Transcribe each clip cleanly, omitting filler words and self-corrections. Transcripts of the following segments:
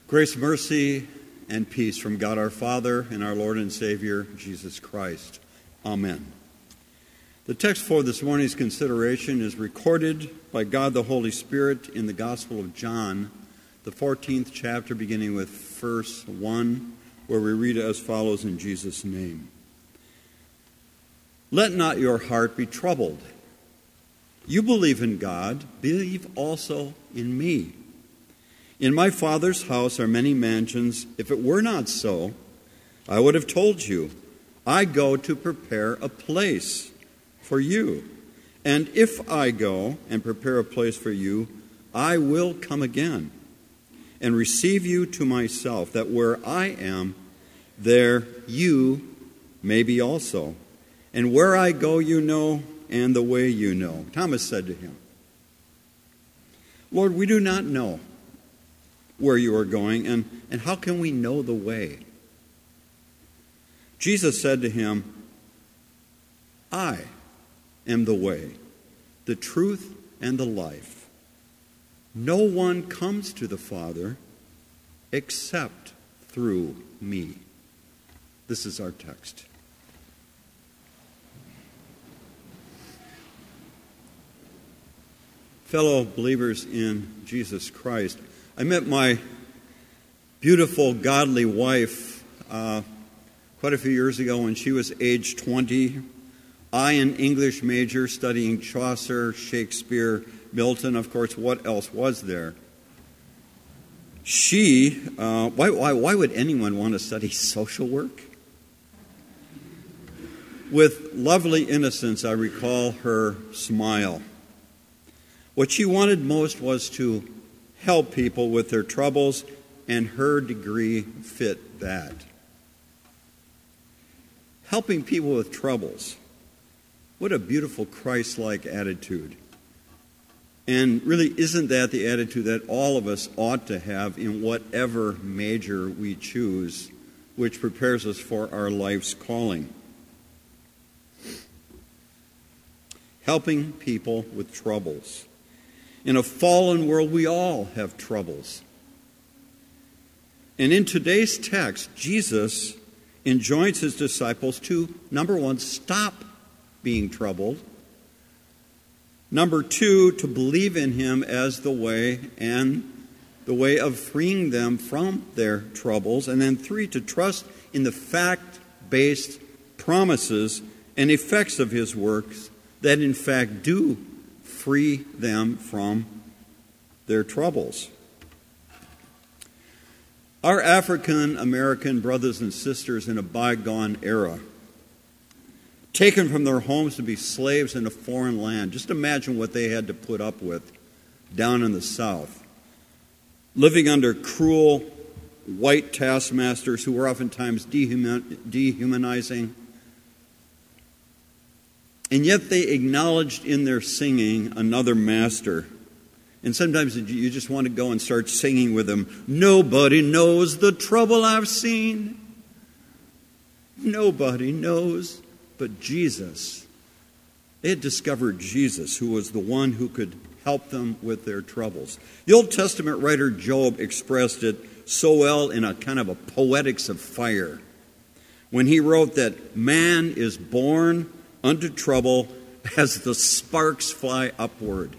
Grace, mercy, and peace from God our Father and our Lord and Savior, Jesus Christ. Amen. The text for this morning's consideration is recorded by God the Holy Spirit in the Gospel of John, the 14th chapter, beginning with verse 1, where we read as follows in Jesus' name. Let not your heart be troubled. You believe in God, believe also in me. In my Father's house are many mansions. If it were not so, I would have told you, I go to prepare a place for you. And if I go and prepare a place for you, I will come again and receive you to myself, that where I am, there you may be also. And where I go you know, and the way you know. Thomas said to him, Lord, we do not know where you are going, and how can we know the way? Jesus said to him, I am the way, the truth, and the life. No one comes to the Father except through me. This is our text. Fellow believers in Jesus Christ, I met my beautiful, godly wife quite a few years ago when she was age 20. I, an English major, studying Chaucer, Shakespeare, Milton, of course, what else was there? She, why would anyone want to study social work? With lovely innocence, I recall her smile. What she wanted most was to help people with their troubles, and her degree fit that. Helping people with troubles. What a beautiful Christ-like attitude. And really, isn't that the attitude that all of us ought to have in whatever major we choose, which prepares us for our life's calling? Helping people with troubles. In a fallen world, we all have troubles. And in today's text, Jesus enjoins his disciples to, number one, stop being troubled. Number two, to believe in him as the way and the way of freeing them from their troubles. And then three, to trust in the fact-based promises and effects of his works that in fact do free them from their troubles. Our African American brothers and sisters in a bygone era, taken from their homes to be slaves in a foreign land. Just imagine what they had to put up with down in the South. Living under cruel white taskmasters who were oftentimes dehumanizing. And yet they acknowledged in their singing another master. And sometimes you just want to go and start singing with them. Nobody knows the trouble I've seen. Nobody knows but Jesus. They had discovered Jesus, who was the one who could help them with their troubles. The Old Testament writer Job expressed it so well in a kind of a poetics of fire when he wrote that man is born unto trouble as the sparks fly upward.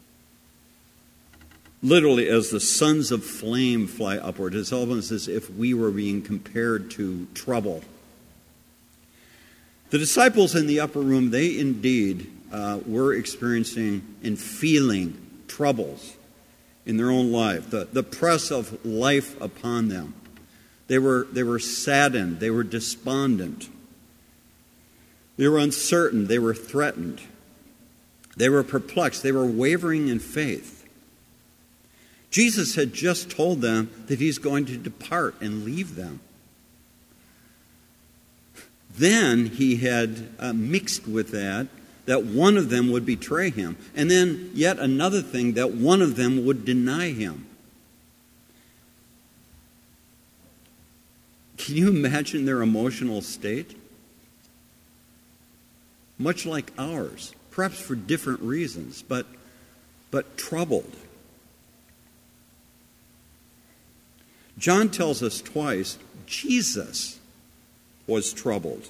Literally, as the sons of flame fly upward. It's almost as if we were being compared to trouble. The disciples in the upper room, they indeed were experiencing and feeling troubles in their own life, the press of life upon them. They were saddened, they were despondent. They were uncertain. They were threatened. They were perplexed. They were wavering in faith. Jesus had just told them that he's going to depart and leave them. Then he had mixed with that one of them would betray him. And then yet another thing, that one of them would deny him. Can you imagine their emotional state? Much like ours, perhaps for different reasons, but troubled. John tells us twice Jesus was troubled.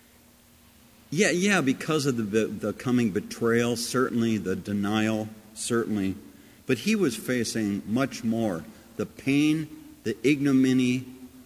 Yeah, because of the coming betrayal, certainly, the denial, certainly. But he was facing much more. The pain, the ignominy,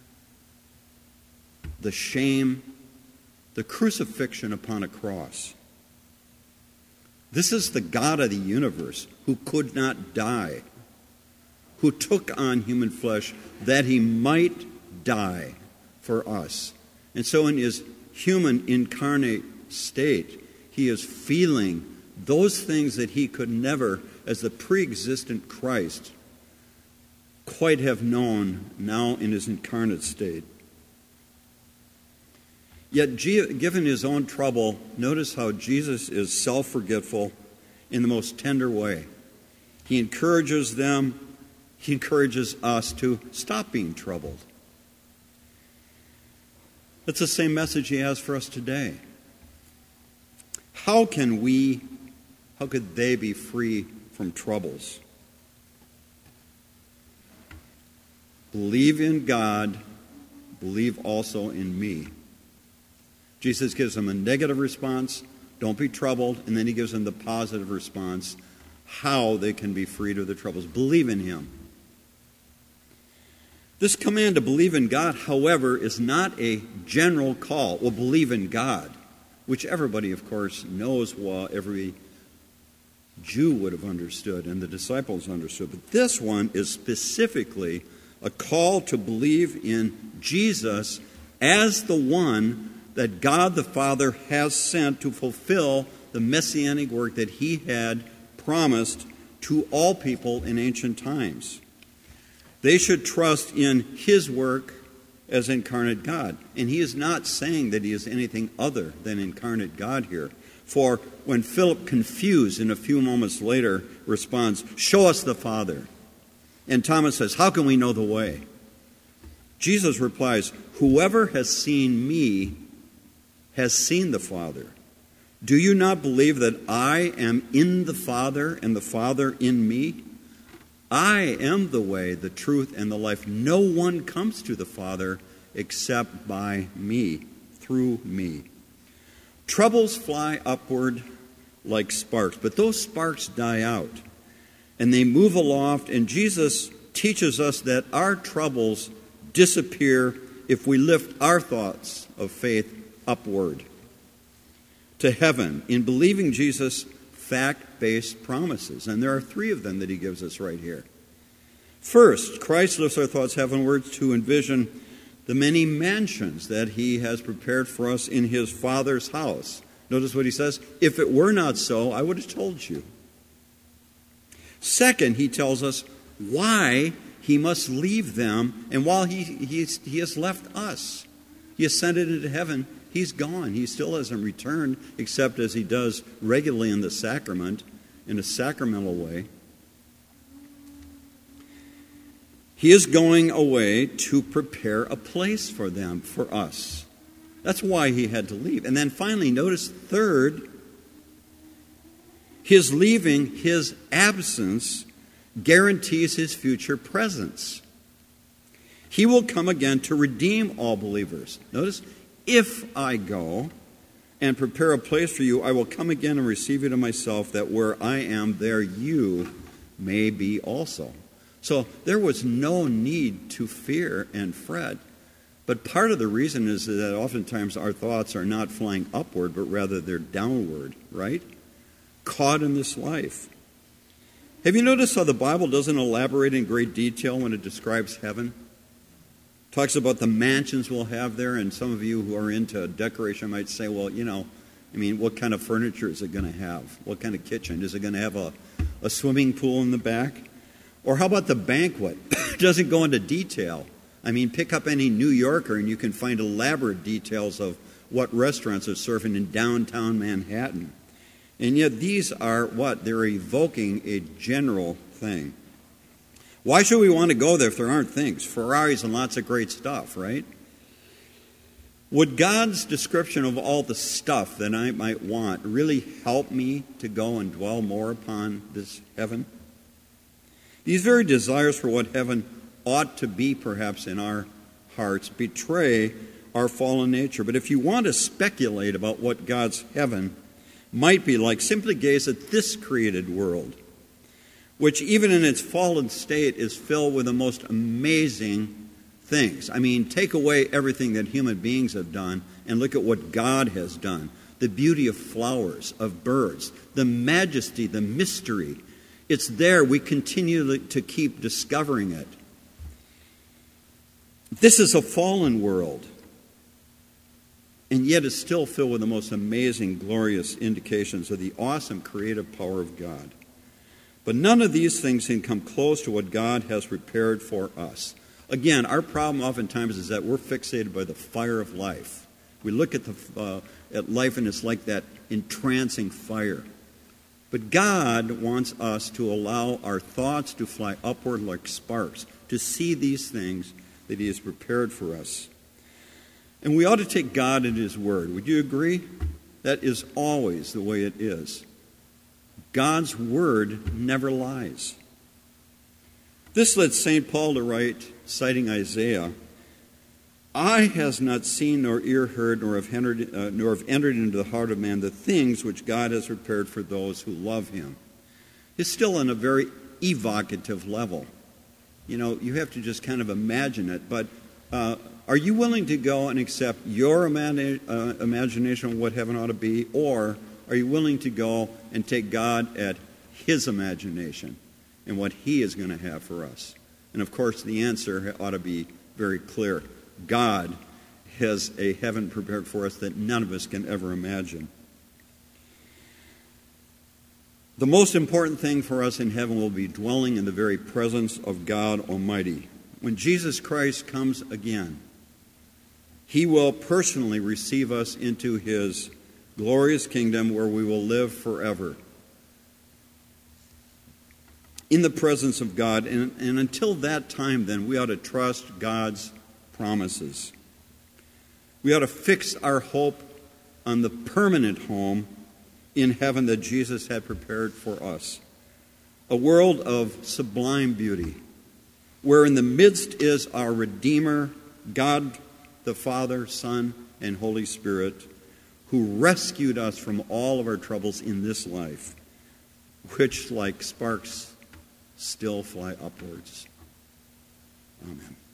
the shame, the crucifixion upon a cross. This is the God of the universe who could not die, who took on human flesh that he might die for us. And so in his human incarnate state, he is feeling those things that he could never, as the pre-existent Christ, quite have known now in his incarnate state. Yet, given his own trouble, notice how Jesus is self-forgetful in the most tender way. He encourages them, he encourages us to stop being troubled. That's the same message he has for us today. How could they be free from troubles? Believe in God, believe also in me. Jesus gives them a negative response, don't be troubled, and then he gives them the positive response, how they can be freed of their troubles. Believe in him. This command to believe in God, however, is not a general call. Well, believe in God, which everybody, of course, knows well, every Jew would have understood and the disciples understood. But this one is specifically a call to believe in Jesus as the one that God the Father has sent to fulfill the messianic work that he had promised to all people in ancient times. They should trust in his work as incarnate God. And he is not saying that he is anything other than incarnate God here. For when Philip, confused in a few moments later, responds, "Show us the Father." And Thomas says, "How can we know the way?" Jesus replies, "Whoever has seen me has seen the Father. Do you not believe that I am in the Father and the Father in me? I am the way, the truth, and the life. No one comes to the Father except by me, through me." Troubles fly upward like sparks, but those sparks die out, and they move aloft, and Jesus teaches us that our troubles disappear if we lift our thoughts of faith upward to heaven in believing Jesus' fact-based promises. And there are three of them that he gives us right here. First, Christ lifts our thoughts heavenwards to envision the many mansions that he has prepared for us in his Father's house. Notice what he says, "If it were not so, I would have told you." Second, he tells us why he must leave them, and while he has left us. He ascended into heaven. He's gone. He still hasn't returned, except as he does regularly in the sacrament, in a sacramental way. He is going away to prepare a place for them, for us. That's why he had to leave. And then finally, notice third, his leaving, his absence, guarantees his future presence. He will come again to redeem all believers. Notice, if I go and prepare a place for you, I will come again and receive you to myself, that where I am, there you may be also. So there was no need to fear and fret. But part of the reason is that oftentimes our thoughts are not flying upward, but rather they're downward, right? Caught in this life. Have you noticed how the Bible doesn't elaborate in great detail when it describes heaven? It talks about the mansions we'll have there, and some of you who are into decoration might say, well, what kind of furniture is it going to have? What kind of kitchen? Is it going to have a swimming pool in the back? Or how about the banquet? It doesn't go into detail. Pick up any New Yorker and you can find elaborate details of what restaurants are serving in downtown Manhattan. And yet these are what? They're evoking a general thing. Why should we want to go there if there aren't things? Ferraris and lots of great stuff, right? Would God's description of all the stuff that I might want really help me to go and dwell more upon this heaven? These very desires for what heaven ought to be perhaps in our hearts betray our fallen nature. But if you want to speculate about what God's heaven might be like, simply gaze at this created world, which even in its fallen state is filled with the most amazing things. I mean, take away everything that human beings have done and look at what God has done. The beauty of flowers, of birds, the majesty, the mystery. It's there. We continue to keep discovering it. This is a fallen world, and yet it's still filled with the most amazing, glorious indications of the awesome creative power of God. But none of these things can come close to what God has prepared for us. Again, our problem oftentimes is that we're fixated by the fire of life. We look at life and it's like that entrancing fire. But God wants us to allow our thoughts to fly upward like sparks, to see these things that He has prepared for us. And we ought to take God at His word. Would you agree? That is always the way it is. God's word never lies. This led St. Paul to write, citing Isaiah, "Eye has not seen, nor ear heard, nor have entered into the heart of man the things which God has prepared for those who love Him." It's still on a very evocative level. You know, you have to just kind of imagine it. But are you willing to go and accept your imagination of what heaven ought to be? Or are you willing to go and take God at His imagination and what He is going to have for us? And of course, the answer ought to be very clear. God has a heaven prepared for us that none of us can ever imagine. The most important thing for us in heaven will be dwelling in the very presence of God Almighty. When Jesus Christ comes again, He will personally receive us into His glorious kingdom where we will live forever in the presence of God. And until that time, then, we ought to trust God's promises. We ought to fix our hope on the permanent home in heaven that Jesus had prepared for us. A world of sublime beauty, where in the midst is our Redeemer, God the Father, Son, and Holy Spirit, who rescued us from all of our troubles in this life, which, like sparks, still fly upwards. Amen.